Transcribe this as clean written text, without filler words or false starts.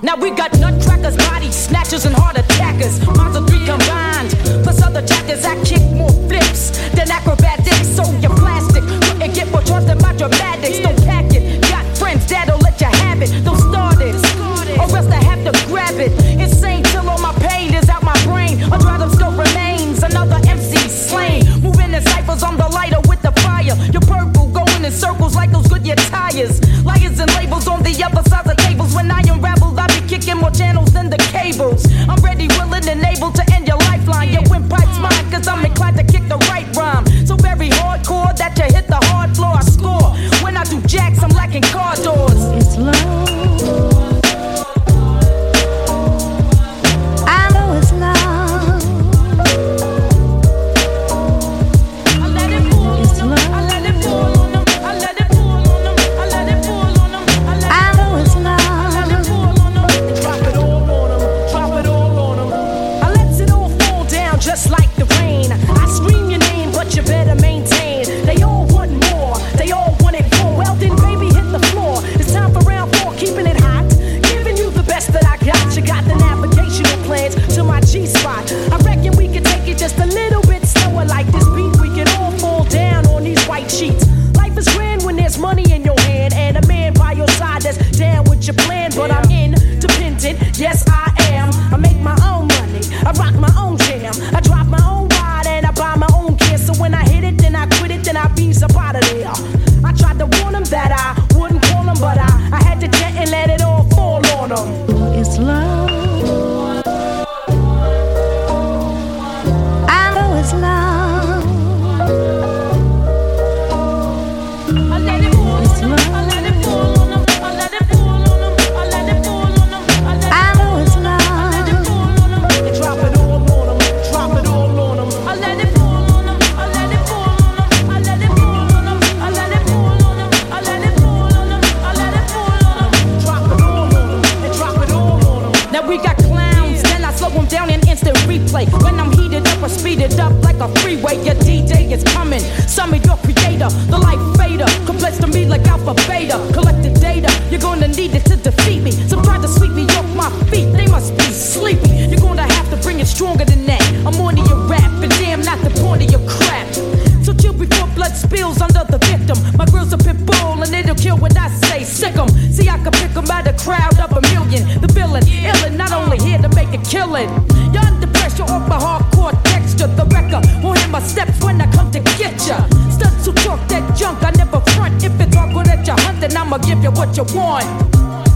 Now we got nutcrackers, body snatchers, and heart attackers. Monster 3 combined, plus other jackers. I kick more flips than acrobatics. So you're plastic, couldn't get more trust than my dramatics. Don't pack it, got friends that'll let you have it. Don't start it, or else I have to grab it. Insane till all my pain is out my brain. A dried up skull remains, another MC slain. Moving in cyphers, I'm the lighter with the fire. You're purple, going in circles like those Goodyear tires. Liars and labels on the other sides of tables. When I unravel, I be kicking more channels than the cables. I'm ready, willing, and able to end your lifeline. Your windpipe's mine, cause I'm inclined to kick the right rhyme. So very hardcore that you hit the hard floor. I score. When I do jacks, I'm lacking car doors. It's love. I know it's love. I let it fall on them. I let it fall on them. I let it fall on them. I let it fall on them. I know it's love. I let it fall on them. Drop it all on them. Drop it all on them. I let it all fall down just like the rain. I scream your name, but you better maintain. They all want more. They all want it more. Well then, baby, hit the floor. It's time for round 4, keeping it hot. Giving you the best that I got. You got the navigational plans to my G-spot. I reckon we can take it just a little bit slower. Like this beat, we can all fall down on these white sheets. Life is grand when there's money in your hand and a man by your side that's down with your plan. But I'm independent, yes I am. I make my own money, I rock my own jam. I drive my own ride and I buy my own gear. So when I hit it, then I quit it, then I bees up out of there. I tried to warn them that I wouldn't call them, but I had to jet and let it all fall on them. It's love. I know it's love. I let it fall on them, I let it fall on them, I let it fall on them, I let it fall on them, I know it's love. I let it fall on them, and drop it all on them, drop it all on them. I let it fall on them, I let it fall on them, I let it fall on them, I let it fall on them, I let it fall on them, I let it fall on them. Drop it all on them, and drop it all on them. Now we got clowns, then I slow them down in instant replay. When I'm heated up, I speed it up like a freeway. Your DJ is coming, summon your creator, the life fader. Complex to me like alpha beta. Collected data, you're gonna need it to defeat me. Some try to sweep me off my feet, they must be sleepy. You're gonna have to bring it stronger than that. I'm on to your rap, and damn, not the point of your crap. So chill before blood spills under the victim. My grill's a pit bull, and it'll kill when I say sick 'em. See, I can pick 'em by the crowd of a million. The villain, illin', not only here to make a killing. You're under pressure off my hardcore texture. The wrecker won't hear my steps when I come to get ya. Studs who talk that junk, I never front. If it's hardcore that you're hunting, I'ma give you what you want.